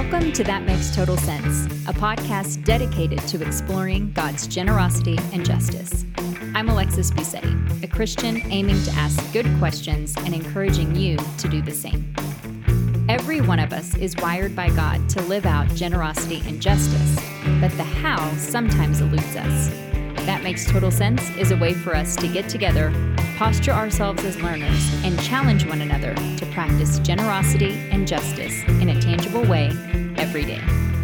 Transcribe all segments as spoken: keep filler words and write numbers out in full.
Welcome to That Makes Total Sense, a podcast dedicated to exploring God's generosity and justice. I'm Alexis Busetti, a Christian aiming to ask good questions and encouraging you to do the same. Every one of us is wired by God to live out generosity and justice, but the how sometimes eludes us. That Makes Total Sense is a way for us to get together, posture ourselves as learners, and challenge one another to practice generosity and justice in a tangible way every day.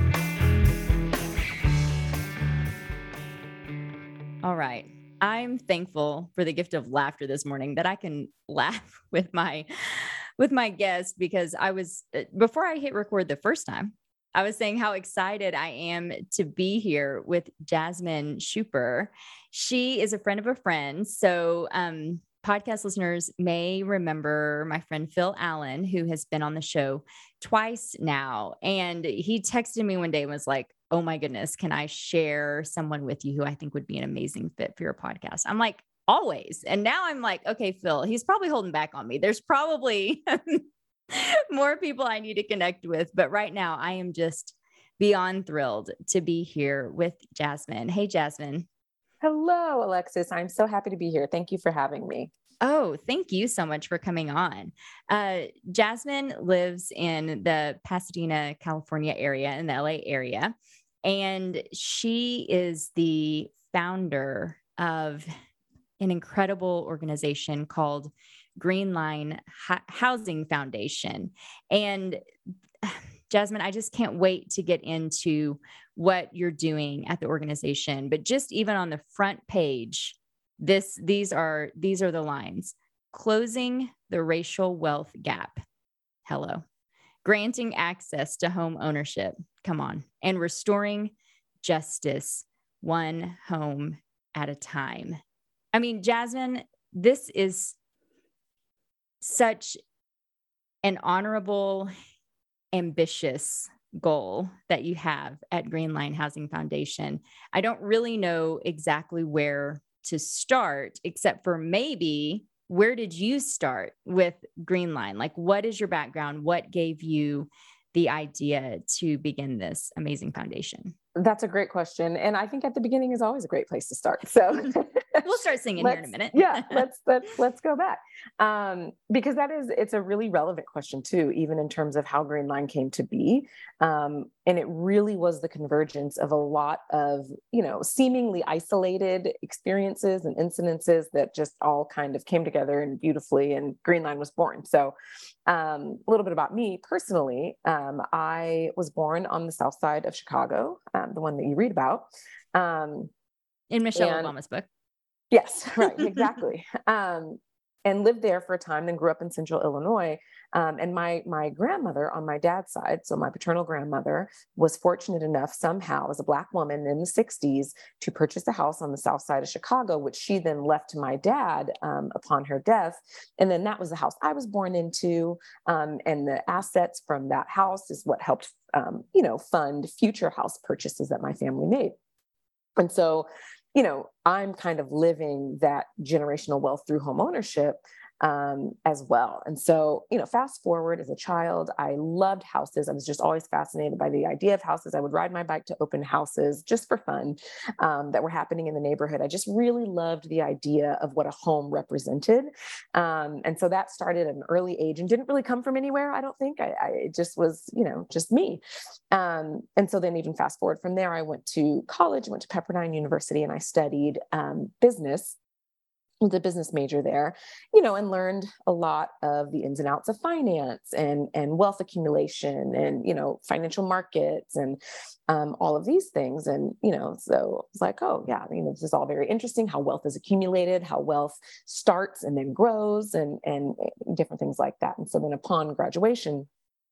All right. I'm thankful for the gift of laughter this morning, that I can laugh with my with my guest, because I was, before I hit record the first time, I was saying how excited I am to be here with Jasmine Schuper. She is a friend of a friend. So um, podcast listeners may remember my friend Phil Allen, who has been on the show twice now. And he texted me one day and was like, oh my goodness, can I share someone with you who I think would be an amazing fit for your podcast? I'm like, always. And now I'm like, okay, Phil, he's probably holding back on me. There's probably more people I need to connect with. But right now I am just beyond thrilled to be here with Jasmine. Hey, Jasmine. Hello, Alexis. I'm so happy to be here. Thank you for having me. Oh, thank you so much for coming on. Uh, Jasmine lives in the Pasadena, California area, in the L A area. And she is the founder of an incredible organization called Green Line H- Housing Foundation. And Jasmine, I just can't wait to get into what you're doing at the organization. But just even on the front page, this these are these are the lines: closing the racial wealth gap. Hello. Granting access to home ownership. Come on. And restoring justice one home at a time. I mean, Jasmine, this is such an honorable, ambitious goal that you have at Green Line Housing Foundation. I don't really know exactly where to start, except for maybe, where did you start with Green Line? Like, what is your background? What gave you the idea to begin this amazing foundation? That's a great question. And I think at the beginning is always a great place to start. So we'll start singing here in a minute. yeah, let's, let's, let's go back. Um, because that is, it's a really relevant question too, even in terms of how Green Line came to be. Um, and it really was the convergence of a lot of, you know, seemingly isolated experiences and incidences that just all kind of came together and beautifully, and Green Line was born. So um, a little bit about me personally. Um, I was born on the south side of Chicago, um, the one that you read about. Um, in Michelle and, Obama's book. Yes, right, exactly. um, and lived there for a time, then grew up in central Illinois. Um, and my my grandmother on my dad's side, so my paternal grandmother, was fortunate enough somehow as a Black woman in the sixties to purchase a house on the south side of Chicago, which she then left to my dad um, upon her death. And then that was the house I was born into. Um, and the assets from that house is what helped, um, you know, fund future house purchases that my family made. And so, you know, I'm kind of living that generational wealth through home ownership um, as well. And so, you know, fast forward as a child, I loved houses. I was just always fascinated by the idea of houses. I would ride my bike to open houses just for fun um, that were happening in the neighborhood. I just really loved the idea of what a home represented. Um, and so that started at an early age and didn't really come from anywhere. I don't think I, I it just was, you know, just me. Um, and so then even fast forward from there, I went to college, went to Pepperdine University, and I studied um, business. Was a business major there, you know, and learned a lot of the ins and outs of finance and, and wealth accumulation and, you know, financial markets and um, all of these things. And, you know, so it's like, oh yeah, you know, this is all very interesting, how wealth is accumulated, how wealth starts and then grows and, and different things like that. And so then upon graduation,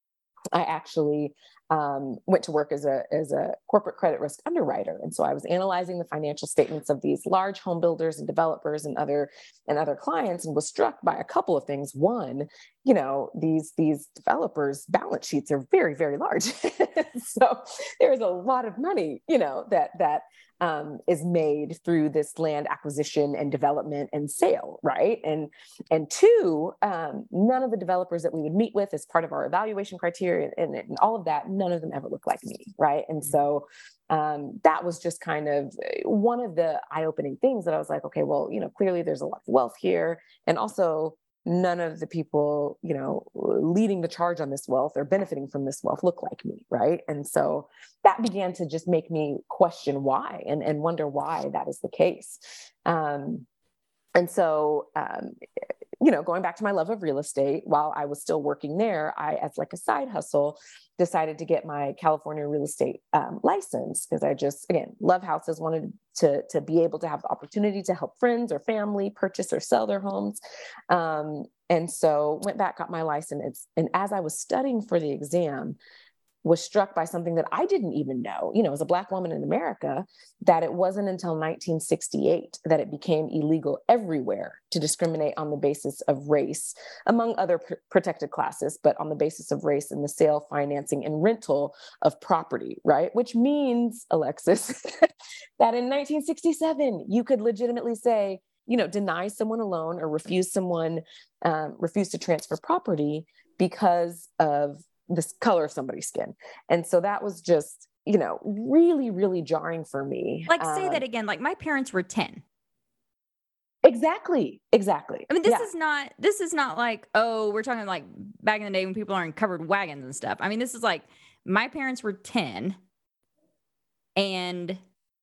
I actually um, went to work as a as a corporate credit risk underwriter, and so I was analyzing the financial statements of these large home builders and developers and other and other clients, and was struck by a couple of things. One, you know, these these developers' balance sheets are very very large, so there's a lot of money, you know, that that um, is made through this land acquisition and development and sale, right? And and two, um, none of the developers that we would meet with as part of our evaluation criteria and, and all of that, none of them ever looked like me, right? And so um, that was just kind of one of the eye-opening things that I was like, okay, well, you know, clearly there's a lot of wealth here, and also none of the people, you know, leading the charge on this wealth or benefiting from this wealth look like me, right? And so that began to just make me question why and, and wonder why that is the case. Um, and so, um, you know, going back to my love of real estate, while I was still working there, I, as like a side hustle, decided to get my California real estate um, license, because I just, again, love houses, wanted to, to be able to have the opportunity to help friends or family purchase or sell their homes. Um, and so went back, got my license. And as I was studying for the exam, was struck by something that I didn't even know, you know, as a Black woman in America, that it wasn't until nineteen sixty-eight that it became illegal everywhere to discriminate on the basis of race, among other pr- protected classes, but on the basis of race in the sale, financing, and rental of property, right? Which means, Alexis, that in nineteen sixty-seven, you could legitimately say, you know, deny someone a loan or refuse someone, um, refuse to transfer property because of this color of somebody's skin. And so that was just, you know, really, really jarring for me. Like, say um, that again, like my parents were ten. Exactly. Exactly. I mean, this yeah. is not, this is not like, oh, we're talking like back in the day when people are in covered wagons and stuff. I mean, this is like my parents were ten, and,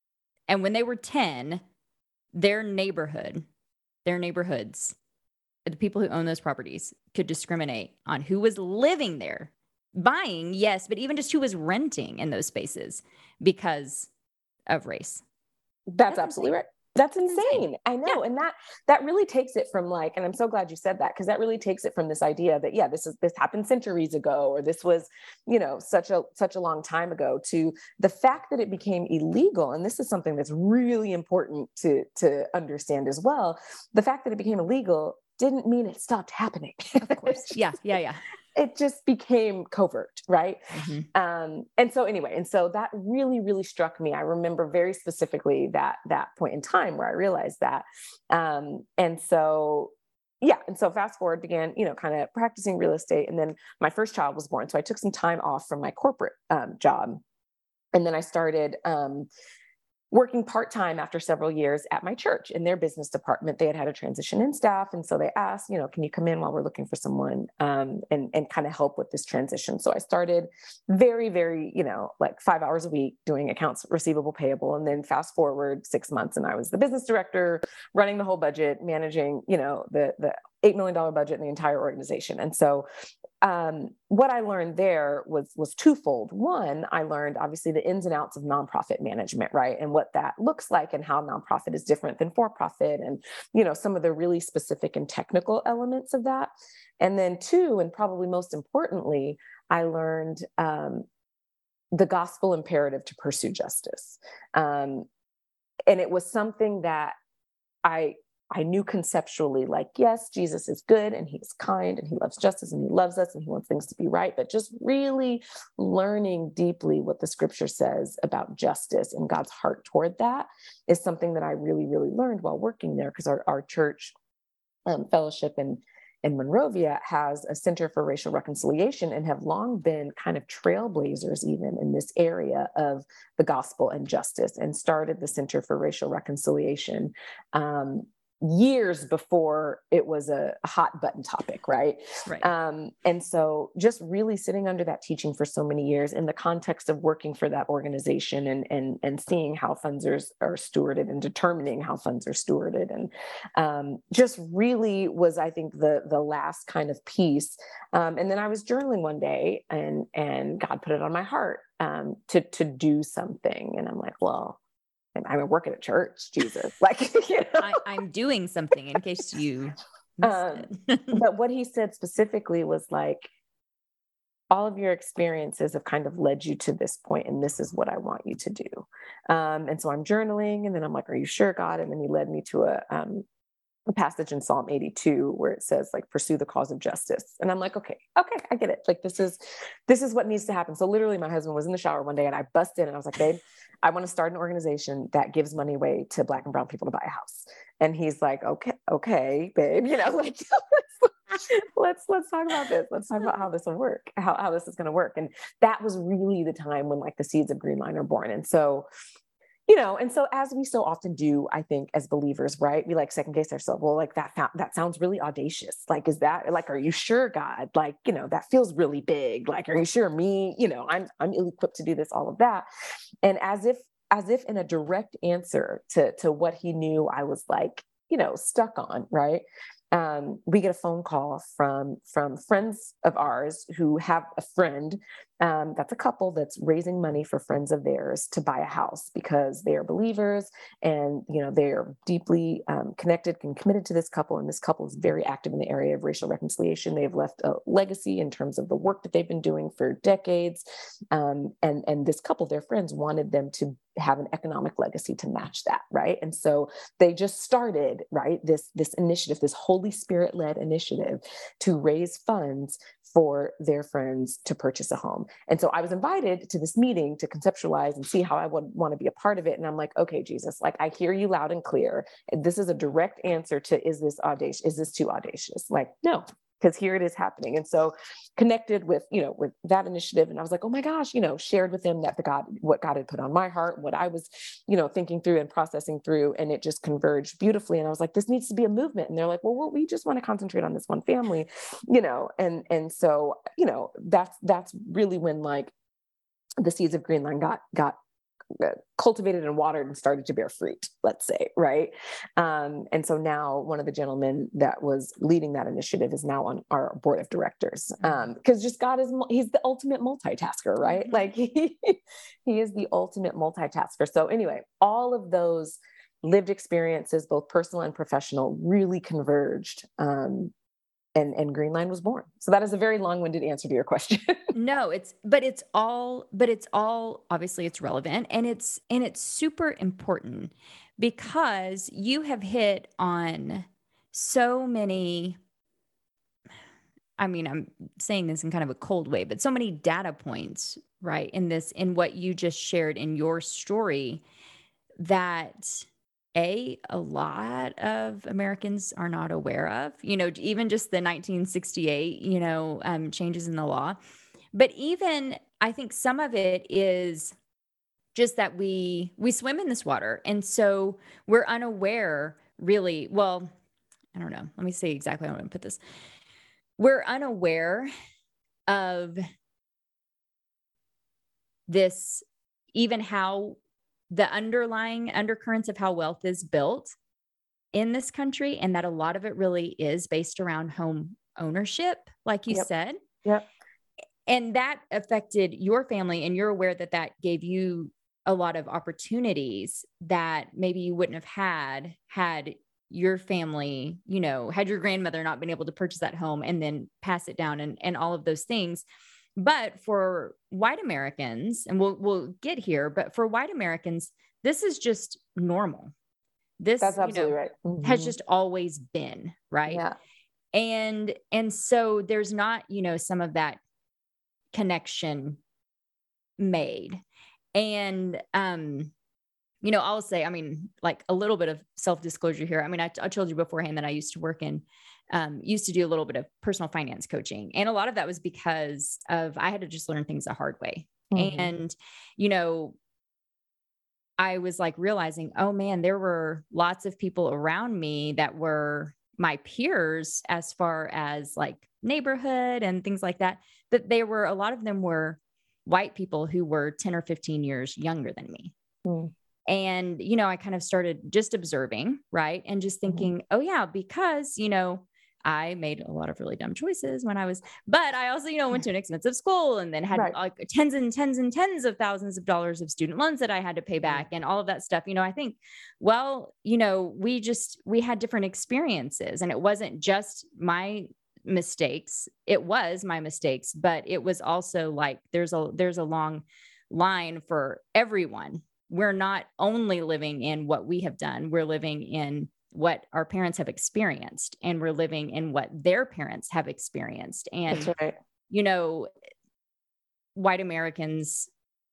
and when they were ten, their neighborhood, their neighborhoods, the people who own those properties could discriminate on who was living there. Buying, yes, but even just who was renting in those spaces because of race. That's, That's absolutely insane. right. That's That's insane. insane. I know. Yeah. And that, that really takes it from like, and I'm so glad you said that, because that really takes it from this idea that, yeah, this is, this happened centuries ago, or this was, you know, such a, such a long time ago, to the fact that it became illegal. And this is something that's really important to, to understand as well. The fact that it became illegal didn't mean it stopped happening. Of course. Yeah. Yeah. Yeah. It just became covert, right? Mm-hmm. Um, and so anyway, and so that really, really struck me. I remember very specifically that that point in time where I realized that. Um, and so, yeah, and so fast forward, began, you know, kind of practicing real estate, and then my first child was born. So I took some time off from my corporate um, job, and then I started um, working part-time after several years at my church in their business department. They had had a transition in staff. And so they asked, you know, can you come in while we're looking for someone um, and, and kind of help with this transition? So I started very, very, you know, like five hours a week doing accounts receivable, payable. And then fast forward six months and I was the business director, running the whole budget, managing, you know, the, the eight million dollars budget in the entire organization. And so Um, what I learned there was, was twofold. One, I learned obviously the ins and outs of nonprofit management, right? And what that looks like and how nonprofit is different than for-profit, and, you know, some of the really specific and technical elements of that. And then two, and probably most importantly, I learned um, the gospel imperative to pursue justice. Um, and it was something that I I knew conceptually, like, yes, Jesus is good and he's kind and he loves justice and he loves us and he wants things to be right. But just really learning deeply what the scripture says about justice and God's heart toward that is something that I really, really learned while working there, because our, our church um, fellowship in, in Monrovia has a Center for Racial Reconciliation and have long been kind of trailblazers even in this area of the gospel and justice, and started the Center for Racial Reconciliation um, years before it was a hot button topic, right? Right. Um, and so just really sitting under that teaching for so many years in the context of working for that organization, and and and seeing how funds are, are stewarded and determining how funds are stewarded, and um, just really was, I think, the the last kind of piece. Um, and then I was journaling one day, and and God put it on my heart um, to to do something, and I'm like, well, I'm working at church, Jesus. Like, you know? I, I'm doing something in case you missed Um, it. but what he said specifically was like, all of your experiences have kind of led you to this point, and this is what I want you to do. Um, and so I'm journaling, and then I'm like, are you sure, God? And then he led me to a, um, a passage in Psalm eighty-two where it says like, pursue the cause of justice. And I'm like, okay, okay, I get it. Like, this is, this is what needs to happen. So literally my husband was in the shower one day and I busted in and I was like, babe, I want to start an organization that gives money away to Black and brown people to buy a house. And he's like, okay, okay, babe, you know, like, let's, let's talk about this. Let's talk about how this will work, how, how this is going to work. And that was really the time when like the seeds of Green Line are born. And so, you know, and so as we so often do, I think as believers, right, we like second guess ourselves. Well, like that, that sounds really audacious. Like, is that like, are you sure, God? Like, you know, that feels really big. Like, are you sure me, you know, I'm, I'm ill-equipped to do this, all of that. And as if, as if in a direct answer to, to what he knew I was like, you know, stuck on, right? Um, we get a phone call from, from friends of ours who have a friend um, that's a couple that's raising money for friends of theirs to buy a house because they are believers and, you know, they're deeply um, connected and committed to this couple. And this couple is very active in the area of racial reconciliation. They've left a legacy in terms of the work that they've been doing for decades. Um, and, and this couple, their friends wanted them to have an economic legacy to match that. Right. And so they just started, right, this, this initiative, this Holy Spirit led initiative to raise funds for their friends to purchase a home. And so I was invited to this meeting to conceptualize and see how I would want to be a part of it. And I'm like, okay, Jesus, like I hear you loud and clear. This is a direct answer to, is this audacious? Is this too audacious? Like, no, because here it is happening. And so connected with, you know, with that initiative. And I was like, oh my gosh, you know, shared with them that the God, what God had put on my heart, what I was, you know, thinking through and processing through, and it just converged beautifully. And I was like, this needs to be a movement. And they're like, well, well we just want to concentrate on this one family, you know? And, and so, you know, that's, that's really when like the seeds of Green Line got, got cultivated and watered and started to bear fruit, let's say, right? Um, and so now one of the gentlemen that was leading that initiative is now on our board of directors. Um, because just God is, he's the ultimate multitasker, right? Mm-hmm. Like he, he is the ultimate multitasker. So anyway, all of those lived experiences, both personal and professional, really converged. Um, And, and Green Line was born. So that is a very long-winded answer to your question. No, it's, but it's all, but it's all, obviously it's relevant and it's, and it's super important because you have hit on so many, I mean, I'm saying this in kind of a cold way, but so many data points, right? In this, in what you just shared in your story that A, a lot of Americans are not aware of, you know, even just the nineteen sixty-eight, you know, um, changes in the law. But even I think some of it is just that we, we swim in this water. And so we're unaware really, well, I don't know. Let me say exactly how I'm going to put this. We're unaware of this, even how the underlying undercurrents of how wealth is built in this country, and that a lot of it really is based around home ownership, like you Yep. said. Yep. And that affected your family, and you're aware that that gave you a lot of opportunities that maybe you wouldn't have had, had your family, you know, had your grandmother not been able to purchase that home and then pass it down and, and all of those things. But for white Americans, and we'll, we'll get here, but for white Americans, this is just normal. This That's absolutely you know, right. Mm-hmm. has just always been, right? Yeah. And, and so there's not, you know, some of that connection made. And, um, you know, I'll say, I mean, like a little bit of self-disclosure here. I mean, I, I told you beforehand that I used to work in, um, used to do a little bit of personal finance coaching. And a lot of that was because of, I had to just learn things the hard way. Mm-hmm. And, you know, I was like realizing, oh man, there were lots of people around me that were my peers as far as like neighborhood and things like that, that there were, a lot of them were white people who were ten or fifteen years younger than me. Mm. And, you know, I kind of started just observing, right. And just thinking, mm-hmm. oh yeah, because, you know, I made a lot of really dumb choices when I was, but I also, you know, went to an expensive school and then had right. like tens and tens and tens of thousands of dollars of student loans that I had to pay back and all of that stuff. You know, I think, well, you know, we just, we had different experiences, and it wasn't just my mistakes. It was my mistakes, but it was also like, there's a, there's a long line for everyone. We're not only living in what we have done. We're living in what our parents have experienced, and we're living in what their parents have experienced. And, That's right. you know, white Americans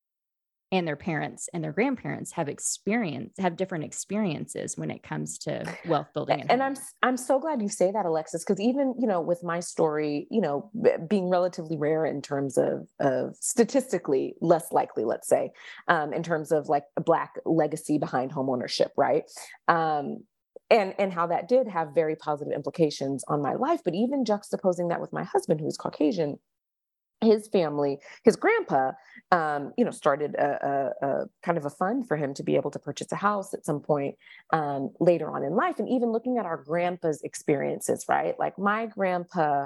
and their parents and their grandparents have experience, have different experiences when it comes to wealth building. And, and I'm, I'm so glad you say that, Alexis, because even, you know, with my story, you know, being relatively rare in terms of, of statistically less likely, let's say, um, in terms of like a Black legacy behind homeownership. Right. Um, and, and how that did have very positive implications on my life. But even juxtaposing that with my husband, who's Caucasian, his family, his grandpa, um, you know, started a, a, a kind of a fund for him to be able to purchase a house at some point um, later on in life. And even looking at our grandpa's experiences, right? Like my grandpa,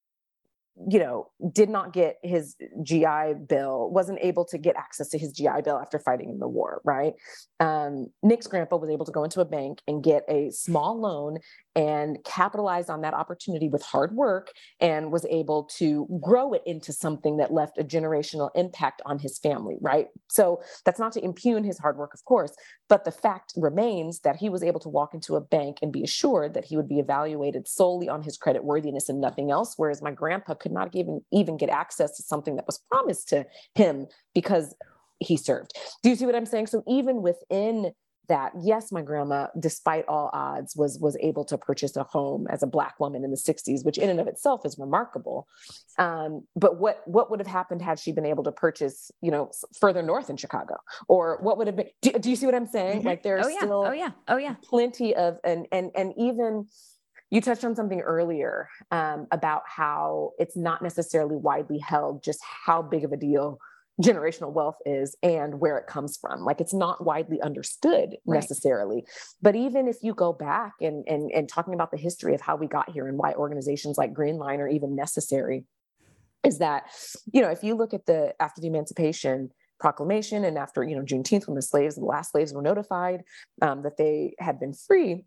you know, did not get his G I Bill, wasn't able to get access to his G I Bill after fighting in the war, right? Um, Nick's grandpa was able to go into a bank and get a small loan and capitalize on that opportunity with hard work, and was able to grow it into something that left a generational impact on his family, right? So that's not to impugn his hard work, of course, but the fact remains that he was able to walk into a bank and be assured that he would be evaluated solely on his credit worthiness and nothing else, whereas my grandpa could not even, even get access to something that was promised to him because he served. Do you see what I'm saying? So even within that, yes, my grandma, despite all odds, was was able to purchase a home as a Black woman in the sixties, which in and of itself is remarkable. Um, but what what would have happened had she been able to purchase, you know, further north in Chicago? Or what would have been? Do, do you see what I'm saying? Mm-hmm. Like there's oh, yeah. still oh yeah, oh yeah, plenty of and and and even. You touched on something earlier um, about how it's not necessarily widely held just how big of a deal generational wealth is and where it comes from. Like it's not widely understood necessarily. Right. But even if you go back and, and, and talking about the history of how we got here and why organizations like Green Line are even necessary, is that, you know, if you look at the, after the Emancipation Proclamation and after, you know, Juneteenth, when the slaves, the last slaves were notified um, that they had been free,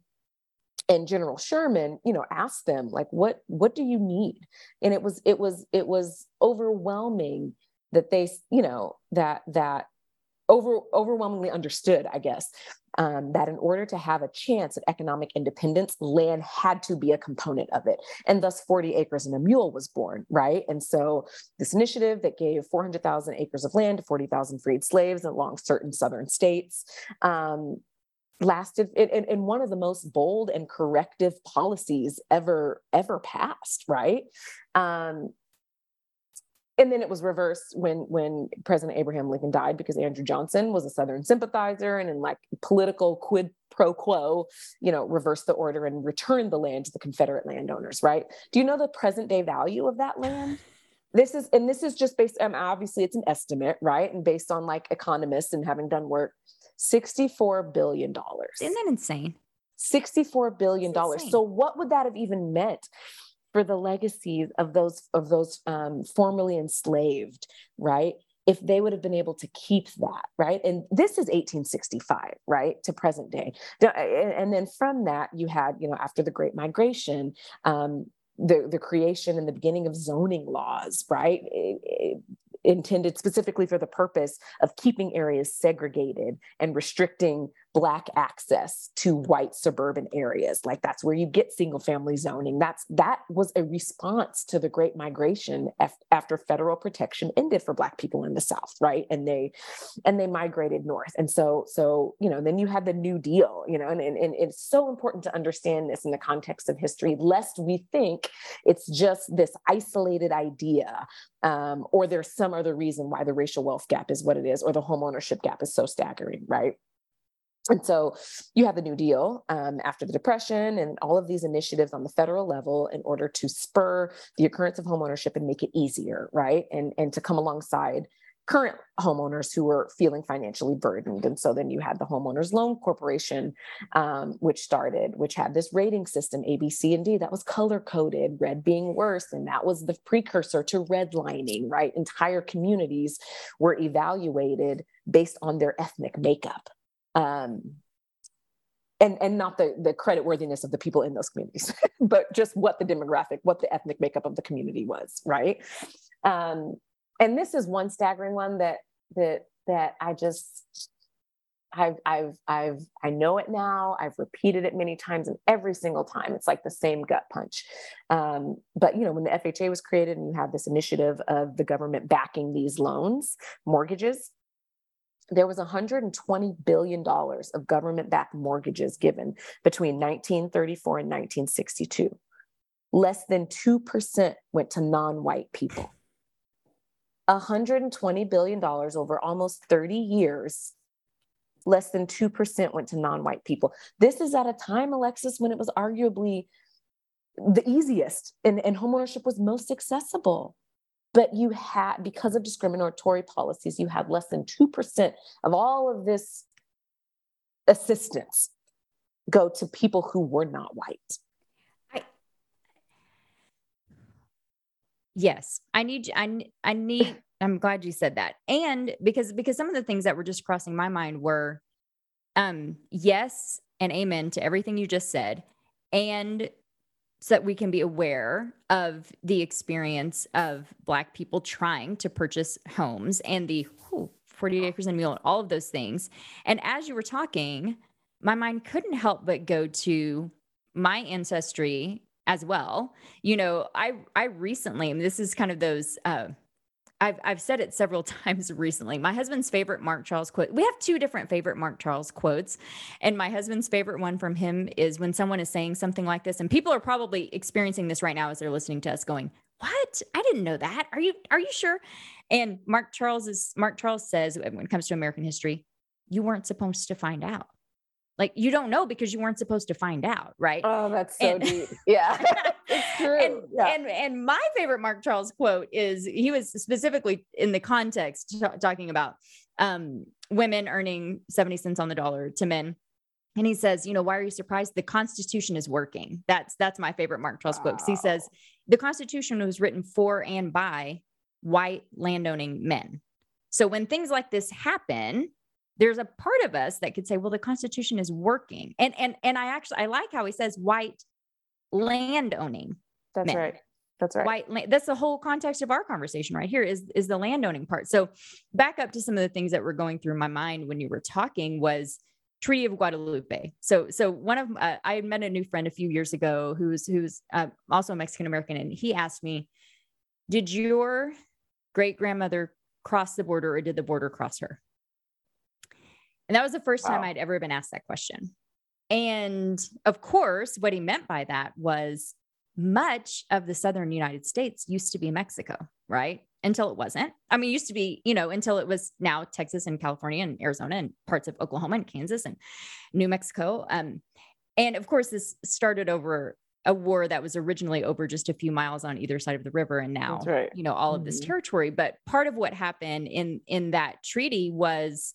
and General Sherman, you know, asked them like, what, what do you need? And it was, it was, it was overwhelming that they, you know, that, that over, overwhelmingly understood, I guess, um, that in order to have a chance at economic independence, land had to be a component of it. And thus forty acres and a mule was born, right? And so this initiative that gave four hundred thousand acres of land to forty thousand freed slaves along certain southern states, um, lasted in, in one of the most bold and corrective policies ever, ever passed, right? Um, and then it was reversed when, when President Abraham Lincoln died, because Andrew Johnson was a Southern sympathizer and in like political quid pro quo, you know, reversed the order and returned the land to the Confederate landowners, right? Do you know the present day value of that land? This is, and this is just based, um, obviously it's an estimate, right? And based on like economists and having done work, sixty-four billion dollars. Isn't that insane? sixty-four billion dollars. So what would that have even meant for the legacies of those, of those um, formerly enslaved, right? If they would have been able to keep that, right? And this is eighteen sixty-five, right, to present day. And then from that, you had, you know, after the Great Migration, um, the, the creation and the beginning of zoning laws, right? It, it, intended specifically for the purpose of keeping areas segregated and restricting Black access to white suburban areas. Like that's where you get single family zoning. That's, that was a response to the Great Migration af- after federal protection ended for Black people in the South, right? And they, and they migrated north. And so, so, you know, then you had the New Deal, you know, and, and, and it's so important to understand this in the context of history, lest we think it's just this isolated idea, um, or there's some other reason why the racial wealth gap is what it is, or the home ownership gap is so staggering, right? And so you have the New Deal um, after the Depression and all of these initiatives on the federal level in order to spur the occurrence of homeownership and make it easier, right? And, and to come alongside current homeowners who were feeling financially burdened. And so then you had the Homeowners Loan Corporation, um, which started, which had this rating system, A, B, C, and D, that was color-coded, red being worse. And that was the precursor to redlining, right? Entire communities were evaluated based on their ethnic makeup. Um, and, and not the, the credit worthiness of the people in those communities, but just what the demographic, what the ethnic makeup of the community was, right? Um, and this is one staggering one that, that, that I just, I've, I've, I've, I know it now. I've repeated it many times, and every single time it's like the same gut punch. Um, but, you know, when the F H A was created and you have this initiative of the government backing these loans, mortgages, there was one hundred twenty billion dollars of government-backed mortgages given between nineteen thirty-four and nineteen sixty-two. Less than two percent went to non-white people. one hundred twenty billion dollars over almost thirty years, less than two percent went to non-white people. This is at a time, Alexis, when it was arguably the easiest and, and homeownership was most accessible. But you had, because of discriminatory policies, you had less than two percent of all of this assistance go to people who were not white. I, yes, I need, I, I need, I'm glad you said that. And because, because some of the things that were just crossing my mind were, um, yes, and amen to everything you just said. And so that we can be aware of the experience of Black people trying to purchase homes and the whew, forty acres and a mule and all of those things. And as you were talking, my mind couldn't help but go to my ancestry as well. You know, I, I recently, and this is kind of those, uh, I've, I've said it several times recently. My husband's favorite Mark Charles quote. We have two different favorite Mark Charles quotes. And my husband's favorite one from him is when someone is saying something like this, and people are probably experiencing this right now as they're listening to us going, what? I didn't know that. Are you, are you sure? And Mark Charles is, Mark Charles says, when it comes to American history, you weren't supposed to find out. Like, you don't know because you weren't supposed to find out, right? Oh, that's so and, deep. Yeah, it's true. And, yeah. and and my favorite Mark Charles quote is, he was specifically in the context t- talking about um, women earning seventy cents on the dollar to men. And he says, you know, why are you surprised? The Constitution is working. That's that's my favorite Mark Charles wow. quote. He says, the Constitution was written for and by white landowning men. So when things like this happen, there's a part of us that could say, well, the Constitution is working. And, and, and I actually, I like how he says white land owning. That's men. right. That's right. White land. That's the whole context of our conversation right here is, is the land owning part. So back up to some of the things that were going through my mind when you were talking was Treaty of Guadalupe. So, so one of, uh, I had met a new friend a few years ago who's, who's uh, also Mexican-American. And he asked me, did your great grandmother cross the border or did the border cross her? And that was the first wow. time I'd ever been asked that question. And of course, what he meant by that was much of the southern United States used to be Mexico, right? Until it wasn't. I mean, it used to be, you know, until it was now Texas and California and Arizona and parts of Oklahoma and Kansas and New Mexico. Um, and of course, this started over a war that was originally over just a few miles on either side of the river. And now, right. you know, all mm-hmm. of this territory. But part of what happened in, in that treaty was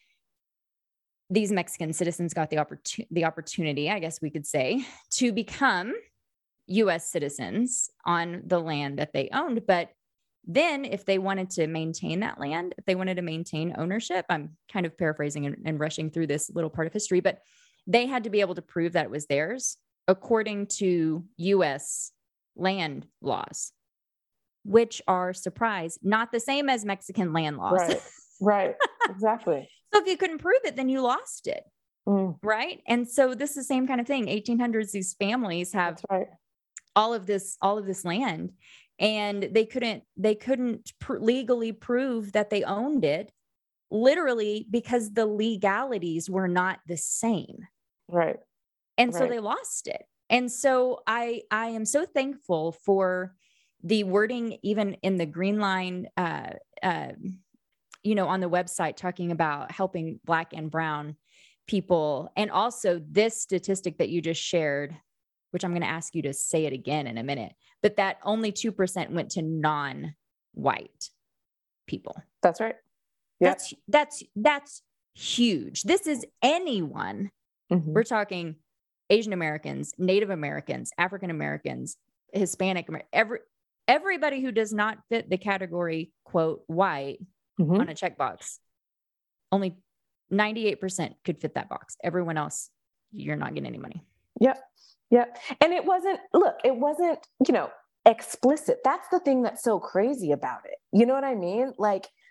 these Mexican citizens got the, opportun- the opportunity, I guess we could say, to become U S citizens on the land that they owned. But then if they wanted to maintain that land, if they wanted to maintain ownership, I'm kind of paraphrasing and, and rushing through this little part of history, but they had to be able to prove that it was theirs according to U S land laws, which are, surprise, not the same as Mexican land laws. Right, right, exactly. So if you couldn't prove it, then you lost it. Mm. Right. And so this is the same kind of thing. eighteen hundreds, these families have That's right. all of this, all of this land, and they couldn't, they couldn't pr- legally prove that they owned it, literally because the legalities were not the same. Right. And so right. they lost it. And so I, I am so thankful for the wording, even in the Green Line, uh, uh, you know, on the website, talking about helping Black and Brown people. And also this statistic that you just shared, which I'm going to ask you to say it again in a minute, but that only two percent went to non-white people. That's right. Yep. That's, that's, that's huge. This is anyone. Mm-hmm. We're talking Asian Americans, Native Americans, African Americans, Hispanic, every, everybody who does not fit the category, quote, white, mm-hmm. on a checkbox. Only ninety-eight percent could fit that box. Everyone else, you're not getting any money. Yep. Yep. And it wasn't, look, it wasn't, you know, explicit. That's the thing that's so crazy about it. You know what I mean? Like,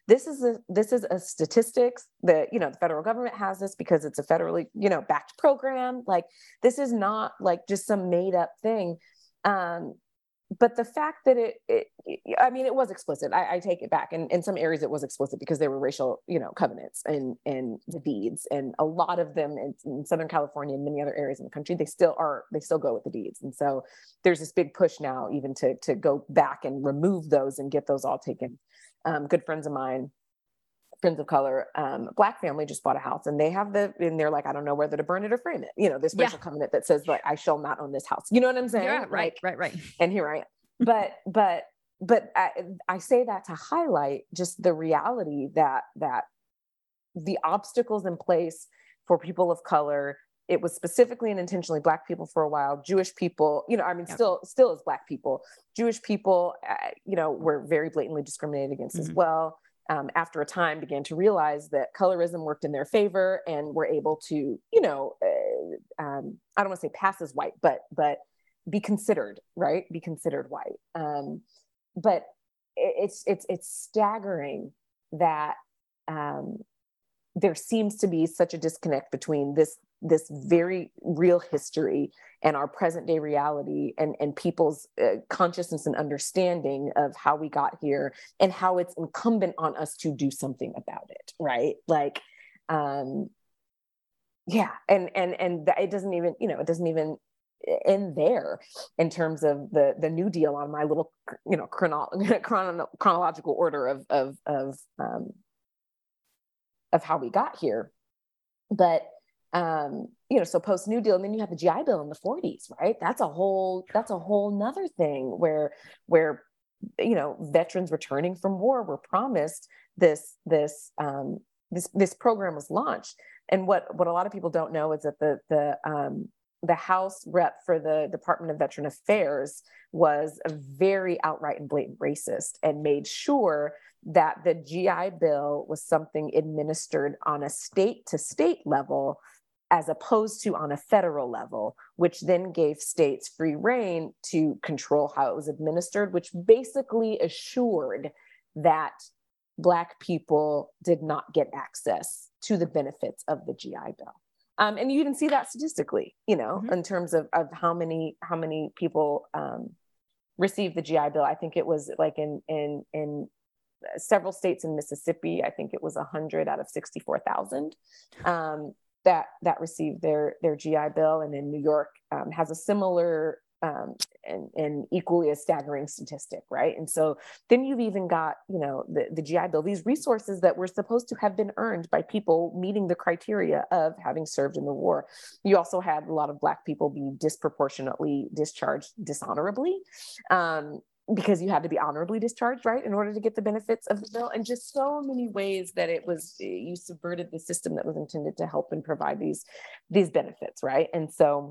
This is a, this is a statistics that, you know, the federal government has this because it's a federally, you know, backed program. Like, this is not like just some made up thing. Um, but the fact that it, it, I mean, it was explicit. I, I take it back. And in some areas it was explicit because there were racial, you know, covenants and, and the deeds, and a lot of them in, in Southern California and many other areas in the country, they still are, they still go with the deeds. And so there's this big push now even to, to go back and remove those and get those all taken. Um, good friends of mine, friends of color, um, Black family just bought a house, and they have the, and they're like, I don't know whether to burn it or frame it. You know, this racial yeah. covenant that says like, I shall not own this house. You know what I'm saying? Yeah, right, like, right, right. And here I am. But, but, but I, I say that to highlight just the reality that, that the obstacles in place for people of color, it was specifically and intentionally Black people for a while, Jewish people, you know, I mean, yep. still, still as Black people, Jewish people, uh, you know, were very blatantly discriminated against mm-hmm. as well. Um, after a time began to realize that colorism worked in their favor and were able to, you know, uh, um, I don't want to say pass as white, but, but be considered, right. Be considered white. Um, but it's, it's, it's staggering that um, there seems to be such a disconnect between this, this very real history and our present day reality, and, and people's uh, consciousness and understanding of how we got here and how it's incumbent on us to do something about it. Right. Like, um, yeah. And, and, and it doesn't even, you know, it doesn't even end there in terms of the, the New Deal on my little, you know, chrono- chrono- chronological order of, of, of, um, of how we got here. But, um, you know, so post New Deal, and then you have the G I Bill in the forties, right? That's a whole, that's a whole nother thing where, where, you know, veterans returning from war were promised this, this, um, this, this program was launched. And what, what a lot of people don't know is that the, the, um, the House rep for the Department of Veteran Affairs was a very outright and blatant racist, and made sure that the G I Bill was something administered on a state to state level, as opposed to on a federal level, which then gave states free rein to control how it was administered, which basically assured that Black people did not get access to the benefits of the G I Bill. Um, and you even see that statistically, you know, mm-hmm. in terms of, of how many, how many people um, received the G I Bill. I think it was like in, in, in several states in Mississippi, I think it was a hundred out of sixty-four thousand um, that, that received their, their G I Bill. And in New York um, has a similar um, and, and equally a staggering statistic, right? And so then you've even got, you know, the, the G I Bill, these resources that were supposed to have been earned by people meeting the criteria of having served in the war. You also had a lot of Black people be disproportionately discharged dishonorably, um, because you had to be honorably discharged, right, in order to get the benefits of the bill. And just so many ways that it was, you subverted the system that was intended to help and provide these, these benefits, right? And so,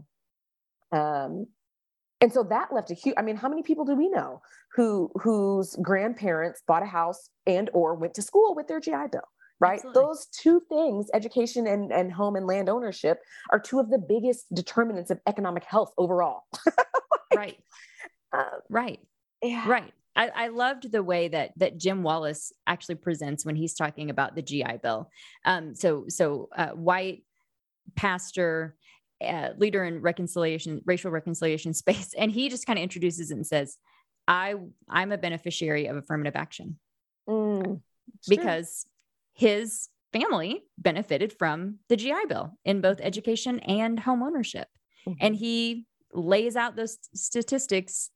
um, And so that left a huge, I mean, how many people do we know who, whose grandparents bought a house and or went to school with their G I Bill, right? Absolutely. Those two things, education and, and home and land ownership, are two of the biggest determinants of economic health overall. Like, right. Um, right. Yeah. Right. I, I loved the way that, that Jim Wallis actually presents when he's talking about the G I Bill. Um, so, so uh, white pastor, Uh, leader in reconciliation, racial reconciliation space. And he just kind of introduces it and says, I, I'm a beneficiary of affirmative action mm, because true. His family benefited from the G I Bill in both education and home ownership. Mm-hmm. And he lays out those statistics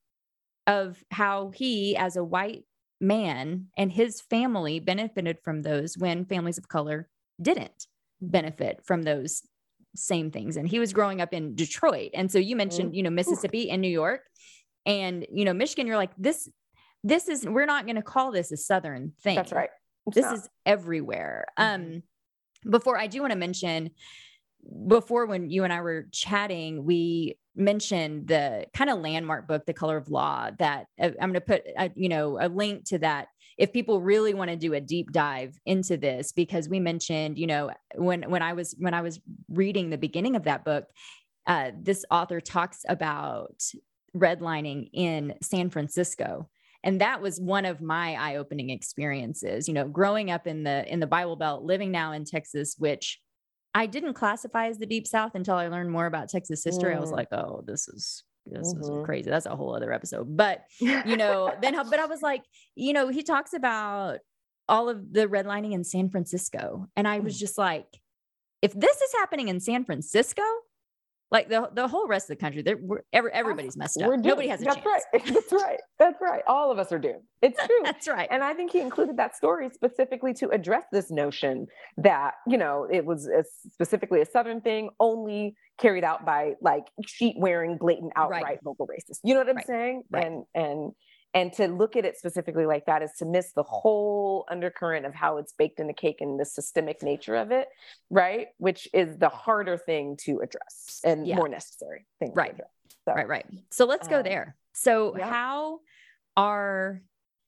of how he, as a white man, and his family benefited from those when families of color didn't benefit from those same things. And he was growing up in Detroit. And so you mentioned, you know, Mississippi and New York and, you know, Michigan, you're like, this, this is, we're not going to call this a Southern thing. That's right. It's this not. is everywhere. Mm-hmm. Um, before I do want to mention, before when you and I were chatting, we mentioned the kind of landmark book, The Color of Law, that uh, I'm going to put, a, you know, a link to that if people really want to do a deep dive into this, because we mentioned, you know, when, when I was, when I was reading the beginning of that book, uh, this author talks about redlining in San Francisco And that was one of my eye-opening experiences, you know, growing up in the, in the Bible Belt, living now in Texas, which I didn't classify as the Deep South until I learned more about Texas history. Mm. I was like, oh, this is, this mm-hmm. is crazy. That's a whole other episode. But, you know, then, but I was like, you know, he talks about all of the redlining in San Francisco. And I was just like, if this is happening in San Francisco, like the, the whole rest of the country, we're, every, everybody's messed up. We're Nobody has a That's chance. Right. That's right. That's right. All of us are doomed. It's true. That's right. And I think he included that story specifically to address this notion that, you know, it was a, specifically a Southern thing, only carried out by like sheet wearing, blatant, outright right. vocal racists. You know what I'm right. saying? Right. And, and, And to look at it specifically like that is to miss the whole undercurrent of how it's baked in the cake and the systemic nature of it, right? Which is the harder thing to address and yeah. more necessary thing right. to address. So, right, right. So let's go um, there. So yeah. how are,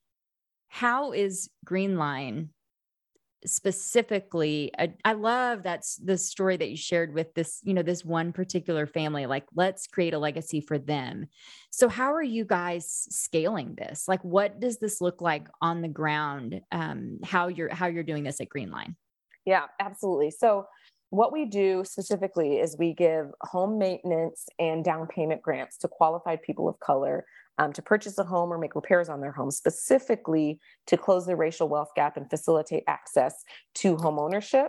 how is Green Line specifically, I, I love that's the story that you shared with this, you know, this one particular family, like let's create a legacy for them. So how are you guys scaling this? Like, what does this look like on the ground? Um, how you're, how you're doing this at Green Line? Yeah, absolutely. So what we do specifically is we give home maintenance and down payment grants to qualified people of color Um, to purchase a home or make repairs on their home, specifically to close the racial wealth gap and facilitate access to home ownership,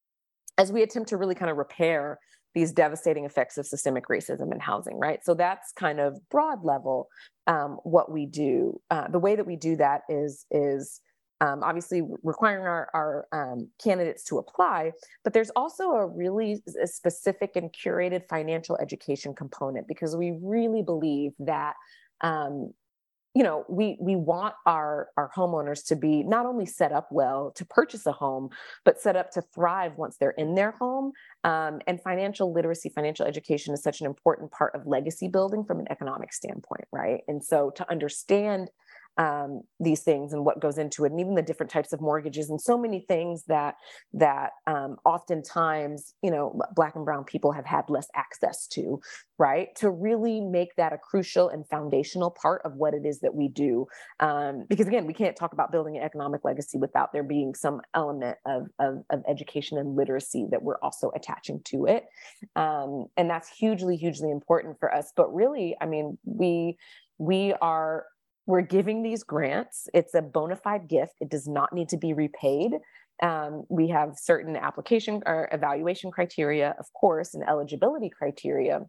as we attempt to really kind of repair these devastating effects of systemic racism in housing, right? So that's kind of broad level um, what we do. Uh, the way that we do that is, is um, obviously requiring our, our um, candidates to apply, but there's also a really a specific and curated financial education component, because we really believe that Um, you know, we we want our our homeowners to be not only set up well to purchase a home, but set up to thrive once they're in their home. Um, and financial literacy, financial education is such an important part of legacy building from an economic standpoint, right? And so to understand um, these things and what goes into it, and even the different types of mortgages and so many things that that um, oftentimes, you know, Black and brown people have had less access to, right? To really make that a crucial and foundational part of what it is that we do. Um, because again, we can't talk about building an economic legacy without there being some element of, of, of education and literacy that we're also attaching to it. Um, and that's hugely, hugely important for us. But really, I mean, we, we are, we're giving these grants. It's a bona fide gift. It does not need to be repaid. Um, we have certain application or evaluation criteria, of course, and eligibility criteria.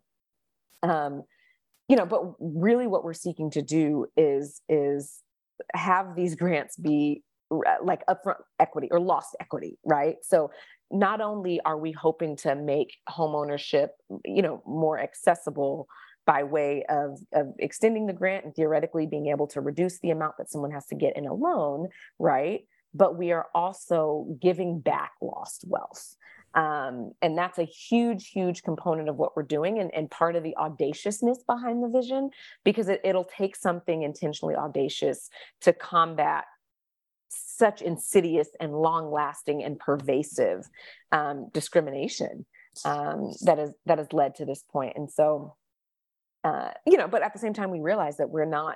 Um, you know, but really what we're seeking to do is, is have these grants be like upfront equity or lost equity, right? So not only are we hoping to make homeownership, you know, more accessible by way of, of extending the grant and theoretically being able to reduce the amount that someone has to get in a loan, right? But we are also giving back lost wealth. Um, and that's a huge, huge component of what we're doing, and, and part of the audaciousness behind the vision, because it, it'll take something intentionally audacious to combat such insidious and long-lasting and pervasive um, discrimination um, that is that has led to this point. And so, uh, you know, but at the same time, we realize that we're not,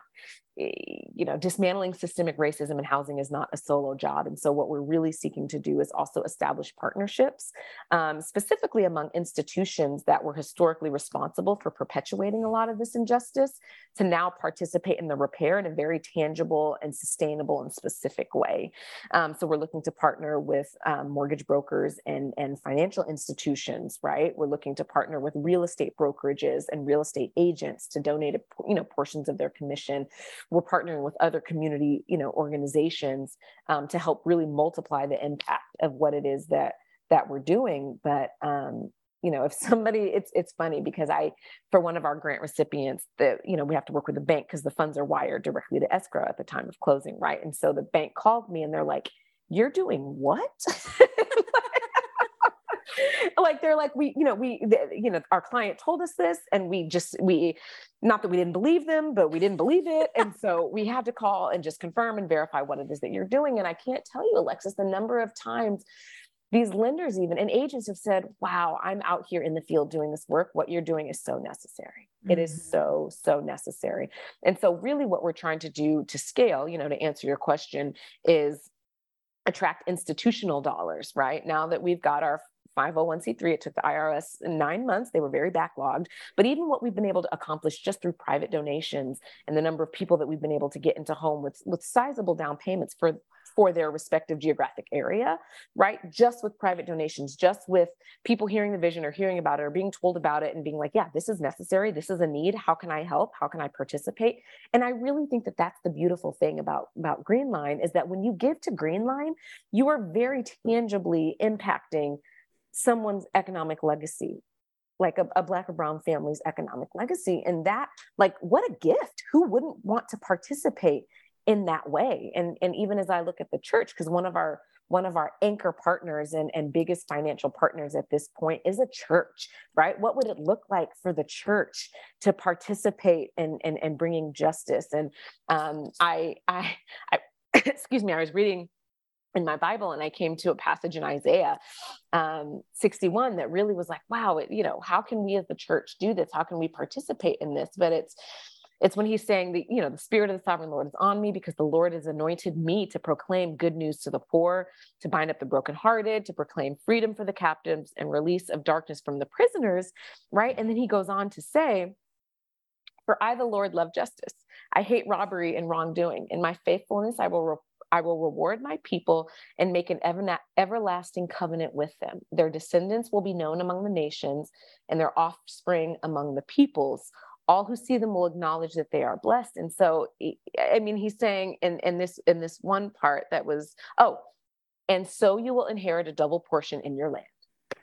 you know, dismantling systemic racism in housing is not a solo job. And so what we're really seeking to do is also establish partnerships, um, specifically among institutions that were historically responsible for perpetuating a lot of this injustice, to now participate in the repair in a very tangible and sustainable and specific way. Um, so we're looking to partner with um, mortgage brokers and, and financial institutions, right? We're looking to partner with real estate brokerages and real estate agents to donate, a, you know, portions of their commission. We're partnering with other community, you know, organizations um, to help really multiply the impact of what it is that that we're doing. But um, you know, if somebody, it's it's funny because I, for one of our grant recipients, that you know, we have to work with the bank because the funds are wired directly to escrow at the time of closing, right? And so the bank called me and they're like, "You're doing what?" Like they're like, we, you know, we, you know, our client told us this, and we just, we, not that we didn't believe them, but we didn't believe it. And so we had to call and just confirm and verify what it is that you're doing. And I can't tell you, Alexis, the number of times these lenders even and agents have said, wow, I'm out here in the field doing this work. What you're doing is so necessary. Mm-hmm. It is so, so necessary. And so really what we're trying to do to scale, you know, to answer your question, is attract institutional dollars, right? Now that we've got our five oh one c three, it took the I R S nine months. They were very backlogged. But even what we've been able to accomplish just through private donations and the number of people that we've been able to get into home with, with sizable down payments for, for their respective geographic area, right? Just with private donations, just with people hearing the vision or hearing about it or being told about it and being like, yeah, this is necessary. This is a need. How can I help? How can I participate? And I really think that that's the beautiful thing about, about Greenline, is that when you give to Greenline, you are very tangibly impacting someone's economic legacy, like a, a Black or brown family's economic legacy. And that, like, what a gift. Who wouldn't want to participate in that way? And, and even as I look at the church, because one of our one of our anchor partners and, and biggest financial partners at this point is a church, right? What would it look like for the church to participate in, in, in bringing justice? And um, I, I, I excuse me, I was reading in my Bible, and I came to a passage in Isaiah um, sixty-one that really was like, wow, it, you know, how can we as the church do this? How can we participate in this? But it's, it's when he's saying that, you know, the Spirit of the Sovereign Lord is on me because the Lord has anointed me to proclaim good news to the poor, to bind up the brokenhearted, to proclaim freedom for the captives and release of darkness from the prisoners, right? And then he goes on to say, for I, the Lord, love justice. I hate robbery and wrongdoing. In my faithfulness, I will re- I will reward my people and make an ever- everlasting covenant with them. Their descendants will be known among the nations and their offspring among the peoples. All who see them will acknowledge that they are blessed. And so, I mean, he's saying in, in this, in this one part that was, oh, and so you will inherit a double portion in your land.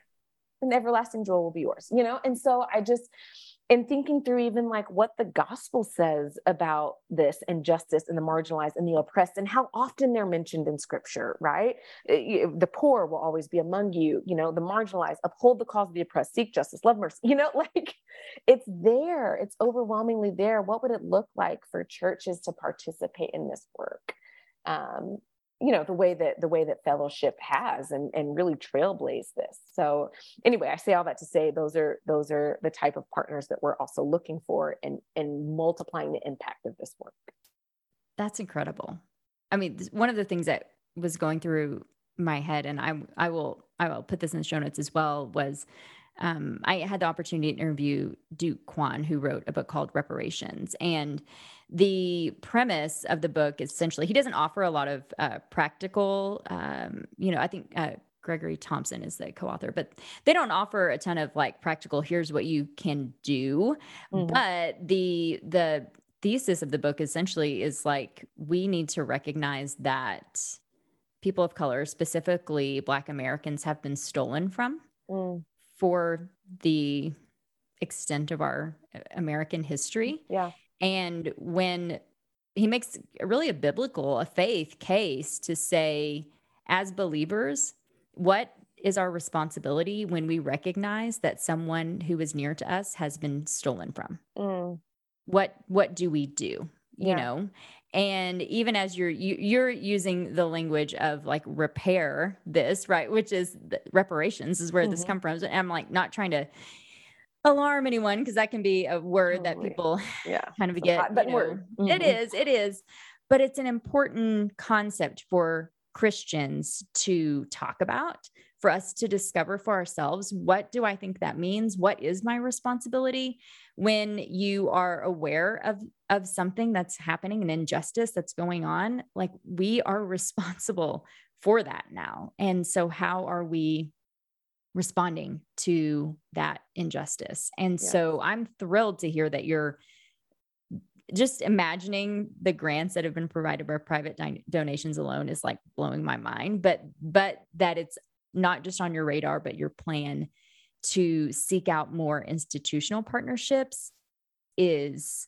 An everlasting joy will be yours, you know? And so I just, in thinking through even like what the gospel says about this and justice and the marginalized and the oppressed and how often they're mentioned in scripture, right? The poor will always be among you, you know, the marginalized, uphold the cause of the oppressed, seek justice, love mercy, you know, like it's there, it's overwhelmingly there. What would it look like for churches to participate in this work? Um, you know, the way that the way that fellowship has and, and really trailblaze this. So anyway, I say all that to say those are those are the type of partners that we're also looking for and and multiplying the impact of this work. That's incredible. I mean, one of the things that was going through my head, and I I will I will put this in the show notes as well, was um, I had the opportunity to interview Duke Kwon, who wrote a book called Reparations. And the premise of the book is essentially, he doesn't offer a lot of uh, practical, um, you know, I think uh, Gregory Thompson is the co-author, but they don't offer a ton of like practical, here's what you can do. Mm-hmm. But the, the thesis of the book essentially is like, we need to recognize that people of color, specifically Black Americans, have been stolen from. Mm. For the extent of our American history. Yeah. And when he makes really a biblical, a faith case to say, as believers, what is our responsibility when we recognize that someone who is near to us has been stolen from? Mm. What, what do we do? You yeah. know? And even as you're, you, you're using the language of like repair this, right? Which is the reparations is where mm-hmm. this comes from. And I'm like, not trying to alarm anyone, because that can be a word totally. that people yeah. kind of get, you know, mm-hmm. it is, it is, but it's an important concept for Christians to talk about, for us to discover for ourselves. What do I think that means? What is my responsibility when you are aware of, of something that's happening, an injustice that's going on? Like, we are responsible for that now. And so how are we responding to that injustice? And yeah. so I'm thrilled to hear that you're just imagining the grants that have been provided by private di- donations alone is like blowing my mind, but, but that it's not just on your radar, but your plan to seek out more institutional partnerships is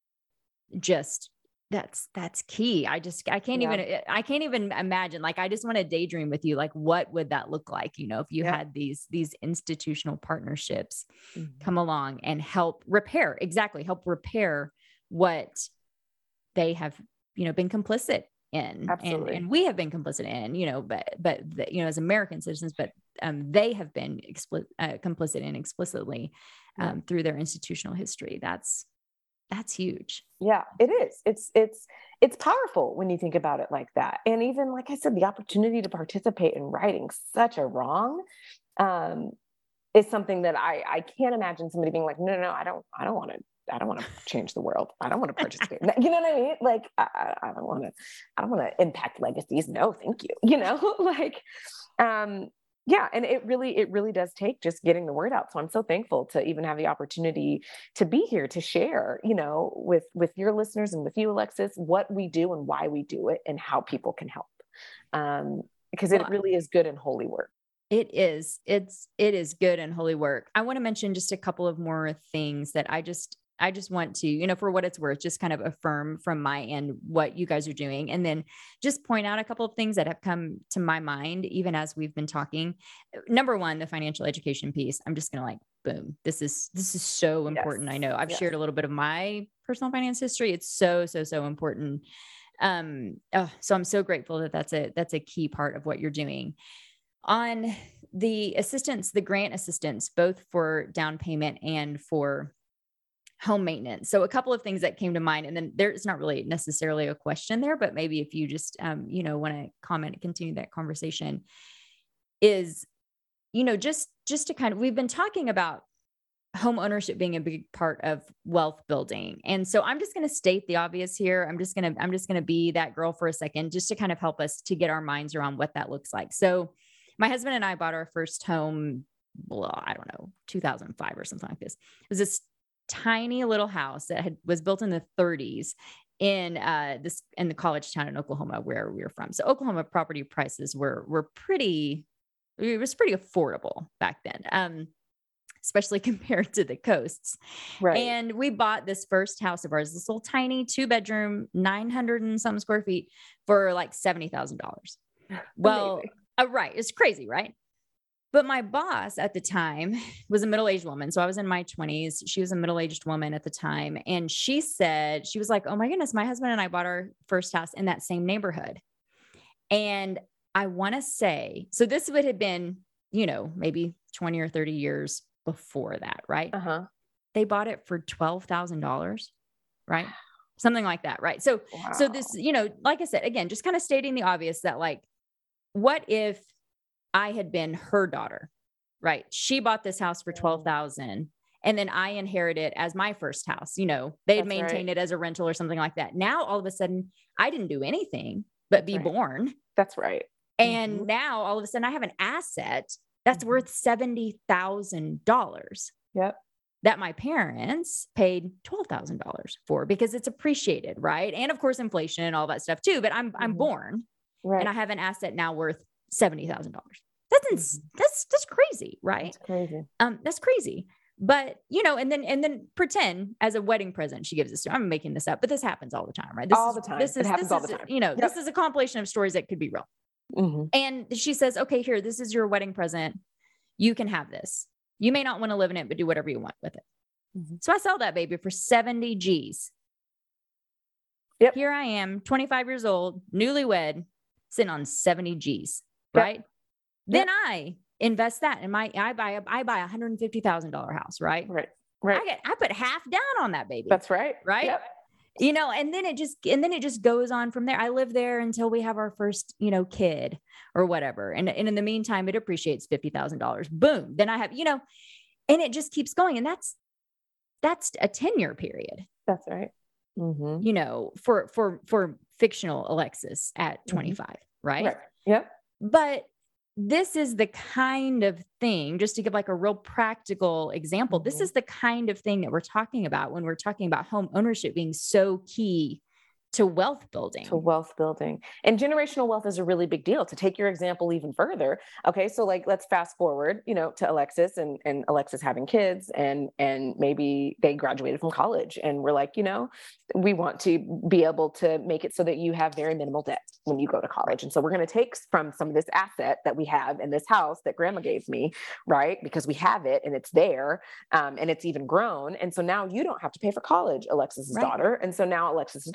just, that's, that's key. I just, I can't yeah. even, I can't even imagine, like, I just want to daydream with you. Like, what would that look like? You know, if you yeah. had these, these institutional partnerships mm-hmm. come along and help repair, exactly. help repair what they have, you know, been complicit in, and, Absolutely. and we have been complicit in, you know, but, but, the, you know, as American citizens, but um, they have been expli- uh, complicit in explicitly um, Yeah. through their institutional history. That's, that's huge. Yeah, it is. It's, it's, it's powerful when you think about it like that. And even, like I said, the opportunity to participate in righting such a wrong, um, is something that I, I can't imagine somebody being like, no, no, no, I don't, I don't want to, I don't want to change the world. I don't want to participate. You know what I mean? Like, I, I don't want to, I don't want to impact legacies. No, thank you. You know, like, um, yeah. And it really, it really does take just getting the word out. So I'm so thankful to even have the opportunity to be here to share, you know, with, with your listeners and with you, Alexis, what we do and why we do it and how people can help. Um, because Well, it really is good and holy work. It is. It's, it is good and holy work. I want to mention just a couple of more things that I just, I just want to, you know, for what it's worth, just kind of affirm from my end what you guys are doing. And then just point out a couple of things that have come to my mind, even as we've been talking. Number one, the financial education piece. I'm just going to like, boom, this is, this is so important. Yes. I know I've Yes. shared a little bit of my personal finance history. It's so, so, so important. Um, oh, so I'm so grateful that that's a, that's a key part of what you're doing. On the assistance, the grant assistance, both for down payment and for home maintenance. So a couple of things that came to mind, and then there's not really necessarily a question there, but maybe if you just, um, you know, want to comment and continue that conversation is, you know, just, just to kind of, we've been talking about home ownership being a big part of wealth building. And so I'm just going to state the obvious here. I'm just going to, I'm just going to be that girl for a second, just to kind of help us to get our minds around what that looks like. So my husband and I bought our first home, well, I don't know, two thousand five or something like this. It was this tiny little house that had, was built in the thirties in uh, this, in the college town in Oklahoma, where we were from. So Oklahoma property prices were, were pretty, it was pretty affordable back then. Um, especially compared to the coasts. Right. And we bought this first house of ours, this little tiny two bedroom, nine hundred and some square feet for like seventy thousand dollars. Well, uh, right. It's crazy, right? But my boss at the time was a middle-aged woman. So I was in my twenties. She was a middle-aged woman at the time. And she said, she was like, oh my goodness, my husband and I bought our first house in that same neighborhood. And I want to say, so this would have been, you know, maybe twenty or thirty years before that, right? Uh-huh. They bought it for twelve thousand dollars, right? Something like that, right? So, Wow. so this, you know, like I said, again, just kind of stating the obvious that like, what if I had been her daughter, right? She bought this house for twelve thousand and then I inherit it as my first house. You know, they'd That's maintain right. it as a rental or something like that. Now, all of a sudden I didn't do anything but That's be right. born. That's right. And Mhm. now all of a sudden I have an asset that's Mhm. worth seventy thousand dollars. Yep. That my parents paid twelve thousand dollars for because it's appreciated, right? And of course, inflation and all that stuff too. But I'm I'm Mhm. born, Right. and I have an asset now worth seventy thousand dollars. That's ins- Mhm. that's that's crazy, right? That's crazy. Um, that's crazy. But you know, and then and then pretend as a wedding present she gives this to. I'm making this up, but this happens all the time, right? This All is, the time. This It is happens this all is the time. you know Yep. this is a compilation of stories that could be real. Mhm. And she says, "Okay, here, this is your wedding present. You can have this. You may not want to live in it, but do whatever you want with it." Mhm. So I sell that baby for seventy G's. Yep. Here I am, twenty-five years old, newlywed, sitting on seventy G's, Yep. right? Then I invest that in my, I buy a, I buy a one hundred fifty thousand dollars house, right? Right. Right. I get, I put half down on that baby. That's right. Right. Yep. You know, and then it just, and then it just goes on from there. I live there until we have our first, you know, kid or whatever. And, and in the meantime, it appreciates fifty thousand dollars. Boom. Then I have, you know, and it just keeps going. And that's, that's a ten year period. That's right. Mm-hmm. You know, for, for, for fictional Alexis at twenty-five, mm-hmm. right? Right. Yep. But this is the kind of thing, just to give like a real practical example, mm-hmm. this is the kind of thing that we're talking about when we're talking about home ownership being so key to wealth building. To wealth building. And generational wealth is a really big deal. To take your example even further. Okay. So like, let's fast forward, you know, to Alexis and, and Alexis having kids and, and maybe they graduated from college and we're like, you know, we want to be able to make it so that you have very minimal debt when you go to college. And so we're going to take from some of this asset that we have in this house that grandma gave me, right? Because we have it and it's there um, and it's even grown. And so now you don't have to pay for college, Alexis's right. daughter. And so now Alexis's daughter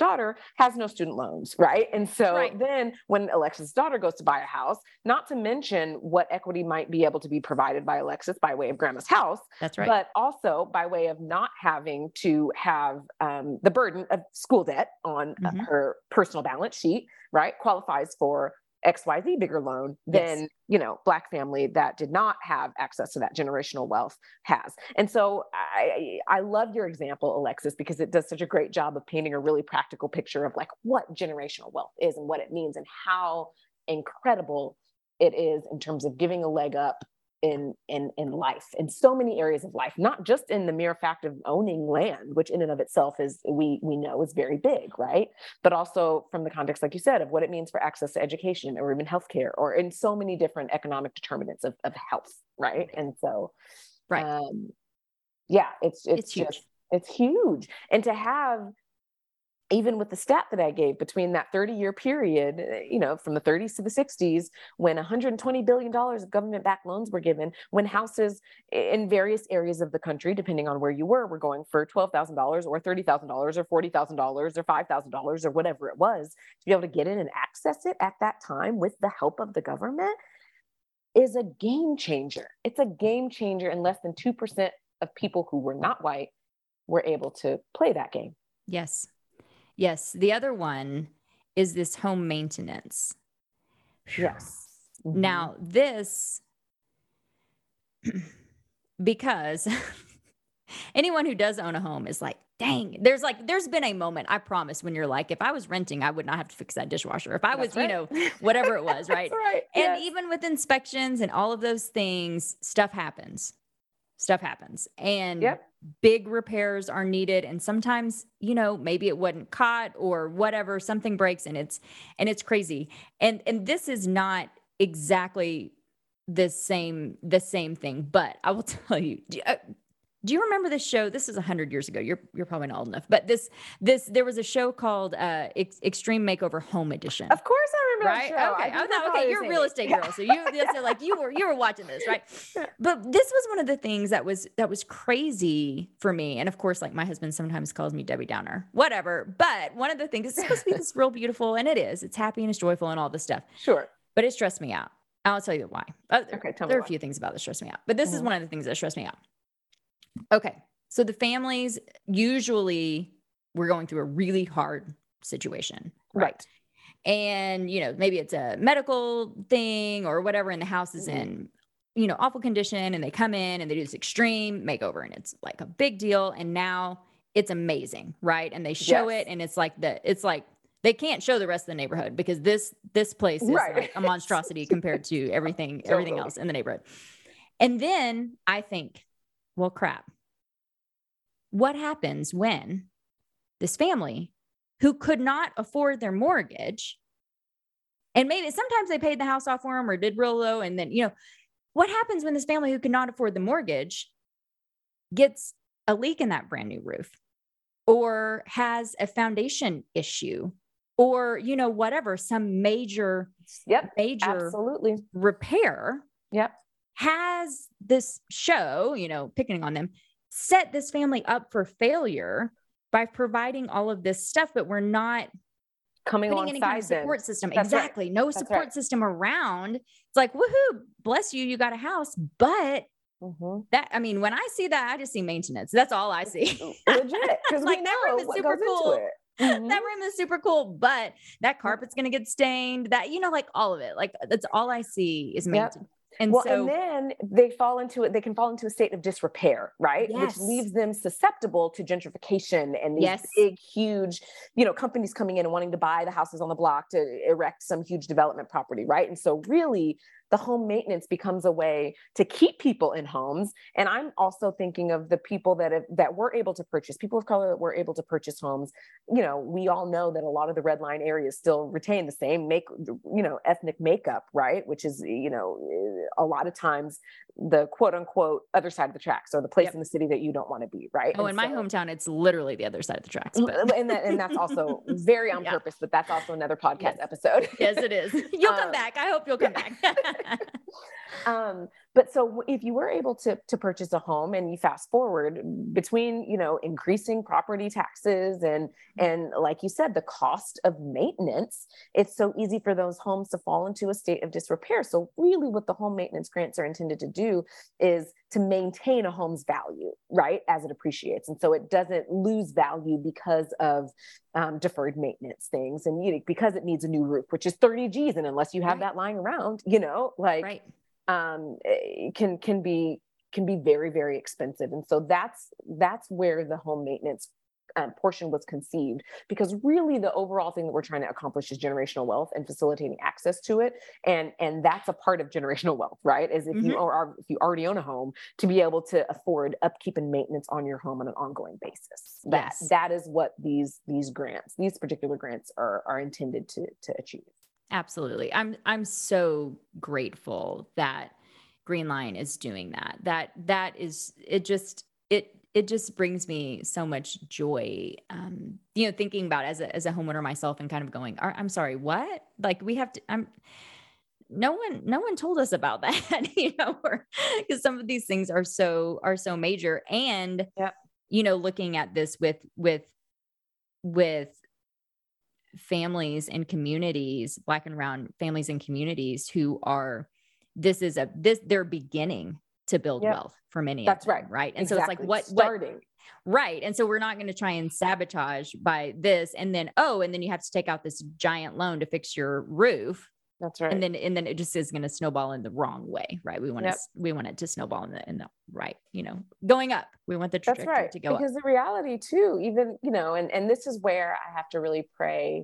has no student loans, right? And so Right. then when Alexis' daughter goes to buy a house, not to mention what equity might be able to be provided by Alexis by way of grandma's house, That's right. but also by way of not having to have um, the burden of school debt on uh, Mhm. her personal balance sheet, right? Qualifies for X Y Z bigger loan than, Yes. you know, Black family that did not have access to that generational wealth has. And so I, I love your example, Alexis, because it does such a great job of painting a really practical picture of like what generational wealth is and what it means and how incredible it is in terms of giving a leg up in in in life, in so many areas of life, not just in the mere fact of owning land, which in and of itself is, we we know, is very big, right? But also from the context, like you said, of what it means for access to education or even healthcare, or in so many different economic determinants of, of health, right? And so, Right. um, yeah, it's it's, It's huge. just it's huge, and to have, even with the stat that I gave, between that thirty year period, you know, from the thirties to the sixties, when one hundred twenty billion dollars of government backed loans were given, when houses in various areas of the country, depending on where you were, were going for twelve thousand dollars or thirty thousand dollars or forty thousand dollars or five thousand dollars or whatever it was, to be able to get in and access it at that time with the help of the government is a game changer. It's a game changer, and less than two percent of people who were not white were able to play that game. Yes. Yes. The other one is this home maintenance. Yes. Mm-hmm. Now, this, because anyone who does own a home is like, dang, there's like, there's been a moment, I promise, when you're like, if I was renting, I would not have to fix that dishwasher. If I was, That's right. you know, whatever it was, right? That's right. And Yes. even with inspections and all of those things, stuff happens. Stuff happens. And Yep. big repairs are needed. And sometimes, you know, maybe it wasn't caught or whatever, something breaks and it's, and it's crazy. And, and this is not exactly the same, the same thing, but I will tell you, do, uh, do you remember this show? This is a hundred years ago. You're, you're probably not old enough, but this, this, there was a show called, uh, Ex- Extreme Makeover Home Edition. Of course I remember Right? that show. Okay. I Oh, no, okay. You're a real estate Yeah. girl. So you, so like you were, you were watching this, right? But this was one of the things that was, that was crazy for me. And of course, like my husband sometimes calls me Debbie Downer, whatever. But one of the things, it's supposed to be this real beautiful, and it is, it's happy and it's joyful and all this stuff, Sure. but it stressed me out. I'll tell you why. Uh, Okay, tell me there are a why. few things about that stress me out, but this is Mhm. one of the things that stressed me out. Okay. So the families, usually we're going through a really hard situation. Right. And, you know, maybe it's a medical thing or whatever, and the house is Mhm. in, you know, awful condition, and they come in and they do this extreme makeover, and it's like a big deal. And now it's amazing, right? And they show Yes. it, and it's like the, it's like they can't show the rest of the neighborhood because this, this place is Right. like a monstrosity compared to everything, everything Totally. else in the neighborhood. And then I think, well, crap. What happens when this family who could not afford their mortgage, and maybe sometimes they paid the house off for them or did real low, and then, you know, what happens when this family who could not afford the mortgage gets a leak in that brand new roof, or has a foundation issue, or, you know, whatever, some major, Yep. major Absolutely. repair? Yep. Has this show, you know, picking on them, set this family up for failure by providing all of this stuff, but we're not Coming putting any kind alongside of them. support system. That's right. Exactly. No That's support right. system around. It's like, woohoo, bless you, you got a house. But Mhm. that, I mean, when I see that, I just see maintenance. That's all I see. Legit. Because Like, we that know room is what super goes cool. into it. Mhm. That room is super cool, but that carpet's going to get stained, that, you know, like all of it. Like, that's all I see is Yep. maintenance. And Well, so, and then they fall into it, they can fall into a state of disrepair, right? Yes. Which leaves them susceptible to gentrification and these Yes. big, huge, you know, companies coming in and wanting to buy the houses on the block to erect some huge development property, right? And so really the home maintenance becomes a way to keep people in homes. And I'm also thinking of the people that have, that were able to purchase, people of color that were able to purchase homes. You know, we all know that a lot of the red line areas still retain the same make, you know, ethnic makeup, right? Which is, you know, a lot of times the quote unquote other side of the tracks, or the place Yep. in the city that you don't want to be, right? oh, And in my so- hometown, it's literally the other side of the tracks. But and that, and that's also very on Yeah. purpose, but that's also another podcast Yes. episode. yes, it is. You'll come Um, back. I hope you'll come back. Um, but so if you were able to to purchase a home and you fast forward between, you know, increasing property taxes and and like you said, the cost of maintenance, it's so easy for those homes to fall into a state of disrepair. So really what the home maintenance grants are intended to do is to maintain a home's value, right, as it appreciates. And so it doesn't lose value because of um, deferred maintenance things, and you know, because it needs a new roof, which is thirty G's. And unless you have Right. that lying around, you know, like Right. um, it can, can be, can be very, very expensive. And so that's, that's where the home maintenance um, portion was conceived, because really the overall thing that we're trying to accomplish is generational wealth and facilitating access to it. And, and that's a part of generational wealth, right? Is if Mhm. you are, if you already own a home, to be able to afford upkeep and maintenance on your home on an ongoing basis. That, Yes. that is what these, these grants, these particular grants are, are intended to, to achieve. Absolutely. I'm I'm so grateful that Green Line is doing that. That that is it just it it just brings me so much joy. Um, you know, thinking about it as a as a homeowner myself and kind of going, "Are- I'm sorry, what? Like we have to I'm no one no one told us about that, you know, because some of these things are so are so major. And Yep. you know, looking at this with with with families and communities, Black and brown families and communities who are, this is a, this, they're beginning to build Yep. wealth for many That's of them, right. right? And Exactly. so it's like, what, starting. what, right. And so we're not going to try and sabotage by this. And then, oh, and then you have to take out this giant loan to fix your roof. That's right. And then, and then it just is going to snowball in the wrong way, right? We want Yep. to, we want it to snowball in the, in the right, you know, going up. We want the That's trajectory right. to go Because up. the reality too, even, you know, and, and this is where I have to really pray.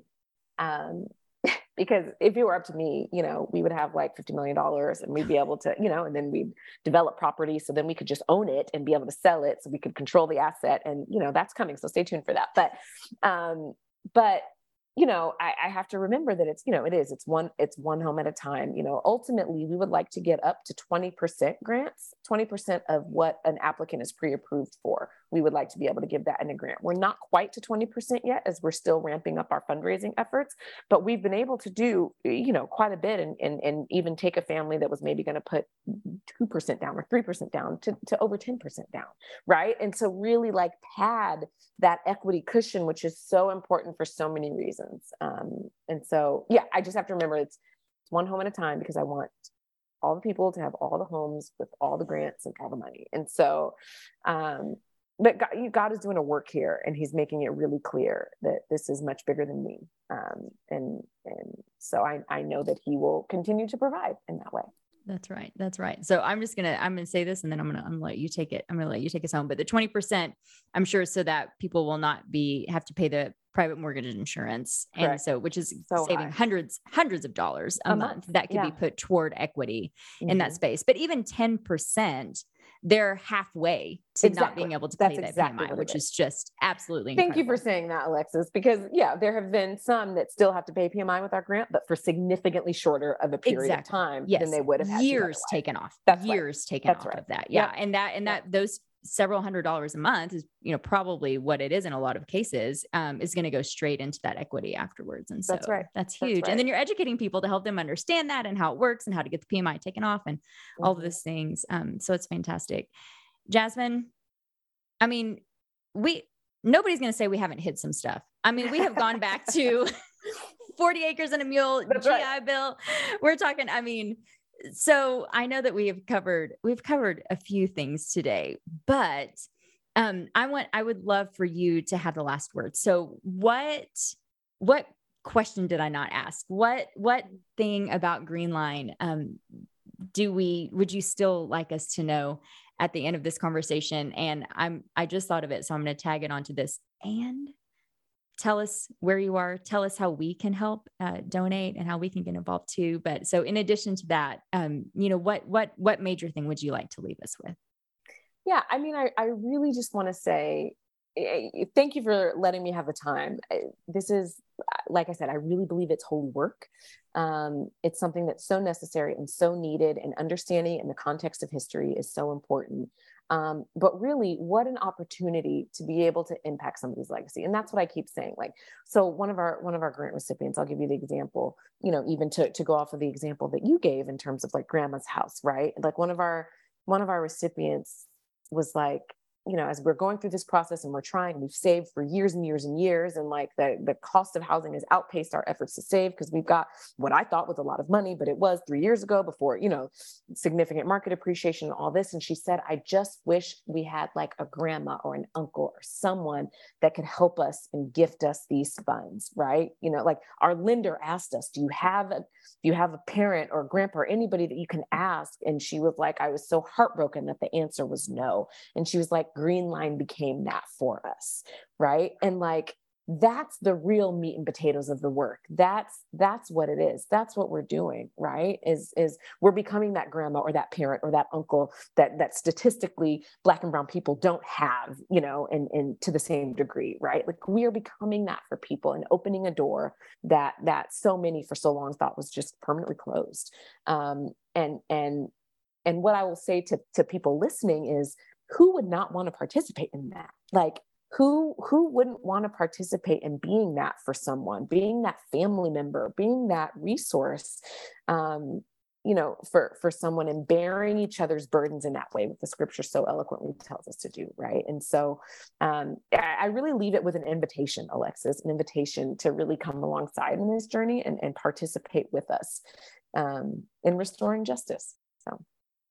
Um, because if it were up to me, you know, we would have like fifty million dollars and we'd be able to, you know, and then we'd develop property. So then we could just own it and be able to sell it. So we could control the asset, and, you know, that's coming. So stay tuned for that. But, um, but, you know, I, I have to remember that it's, you know, it is, it's one, it's one home at a time. You know, ultimately we would like to get up to twenty percent grants, twenty percent of what an applicant is pre-approved for. We would like to be able to give that in a grant. We're not quite to twenty percent yet, as we're still ramping up our fundraising efforts, but we've been able to do, you know, quite a bit, and, and, and even take a family that was maybe going to put two percent down or three percent down to, to over ten percent down. Right. And so really like pad that equity cushion, which is so important for so many reasons. Um, and so, yeah, I just have to remember it's, it's one home at a time, because I want all the people to have all the homes with all the grants and all the money. And so, um, but God, God is doing a work here, and he's making it really clear that this is much bigger than me. Um, and, and so I, I know that he will continue to provide in that way. That's right. That's right. So I'm just going to, I'm going to say this, and then I'm going to, I'm going to let you take it. I'm going to let you take us home. But the twenty percent, I'm sure, so that people will not be, have to pay the private mortgage insurance. Correct. And so, which is So saving high. hundreds, hundreds of dollars a, A month, month. that could Yeah. be put toward equity Mm-hmm. in that space. But even ten percent, they're halfway to Exactly. not being able to That's pay that exactly P M I, what it which is. is just absolutely Thank you incredible. for saying that, Alexis, because yeah, there have been some that still have to pay P M I with our grant, but for significantly shorter of a period Exactly. of time Yes. than they would have had to years otherwise. taken off. That's right. years taken That's off right. of that. Yeah. Yep. And that, and Yep. that those several hundred dollars a month is, you know, probably what it is in a lot of cases, um, is going to go straight into that equity afterwards. And so That's right. that's That's huge. right. And then you're educating people to help them understand that and how it works and how to get the P M I taken off and all of Mhm. those things. Um, so it's fantastic. Jasmine, I mean, we, nobody's going to say we haven't hit some stuff. I mean, we have gone back to forty acres and a mule, That's G I right. Bill. We're talking, I mean, so I know that we have covered, we've covered a few things today, but um, I want, I would love for you to have the last word. So what, what question did I not ask? What, what thing about Green Line um, do we, would you still like us to know at the end of this conversation? And I'm, I just thought of it, so I'm going to tag it onto this. And tell us where you are, tell us how we can help uh, donate and how we can get involved too. But so in addition to that, um, you know, what, what, what major thing would you like to leave us with? Yeah, I mean, I, I really just want to say eh, thank you for letting me have the time. This is, like I said, I really believe it's holy work. Um, it's something that's so necessary and so needed, and understanding in the context of history is so important. Um, but really, what an opportunity to be able to impact somebody's legacy. And that's what I keep saying. Like, so one of our one of our grant recipients, I'll give you the example, you know, even to, to go off of the example that you gave in terms of like grandma's house, right? Like one of our one of our recipients was like, you know, as we're going through this process and we're trying, we've saved for years and years and years. And like the, the cost of housing has outpaced our efforts to save because we've got what I thought was a lot of money, but it was three years ago before, you know, significant market appreciation and all this. And she said, I just wish we had like a grandma or an uncle or someone that could help us and gift us these funds, right? You know, like our lender asked us, do you have a, do you have a parent or a grandpa or anybody that you can ask? And she was like, I was so heartbroken that the answer was no. And she was like, Greenline became that for us, right? And like, that's the real meat and potatoes of the work. That's, that's what it is. That's what we're doing, right? Is, is we're becoming that grandma or that parent or that uncle that, that statistically Black and brown people don't have, you know, and, and to the same degree, right? Like we are becoming that for people and opening a door that, that so many for so long thought was just permanently closed. Um, and, and, and what I will say to, to people listening is, who would not want to participate in that? Like who, who wouldn't want to participate in being that for someone, being that family member, being that resource, um, you know, for, for someone and bearing each other's burdens in that way, what the scripture so eloquently tells us to do. Right. And so um, I, I really leave it with an invitation, Alexis, an invitation to really come alongside in this journey and, and participate with us um, in restoring justice. So.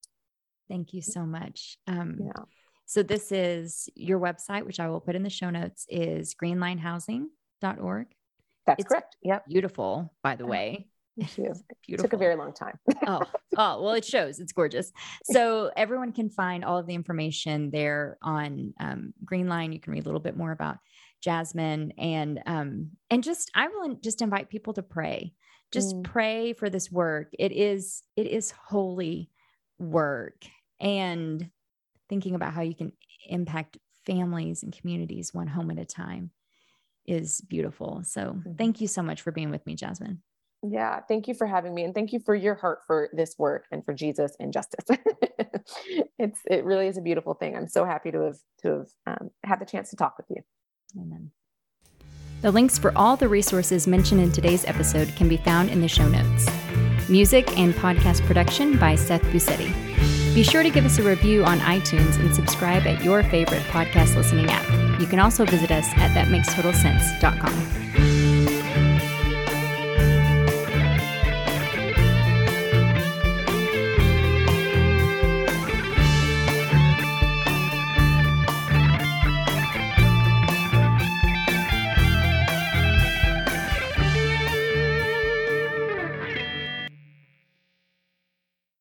Thank you so much. Um, yeah. So this is your website, which I will put in the show notes, is greenline housing dot org. That's it's correct. Yep. Beautiful, by the way. Thank you. Beautiful. Took a very long time. oh, oh, well, it shows. It's gorgeous. So everyone can find all of the information there on um, Greenline. You can read a little bit more about Jasmine and, um, and just, I will just invite people to pray, just mm. pray for this work. It is, it is holy work. And thinking about how you can impact families and communities one home at a time is beautiful. So mm-hmm. thank you so much for being with me, Jasmine. Yeah. Thank you for having me. And thank you for your heart for this work and for Jesus and justice. it's, it really is a beautiful thing. I'm so happy to have, to have um, had the chance to talk with you. Amen. The links for all the resources mentioned in today's episode can be found in the show notes. Music and podcast production by Seth Busetti. Be sure to give us a review on iTunes and subscribe at your favorite podcast listening app. You can also visit us at that makes total sense dot com.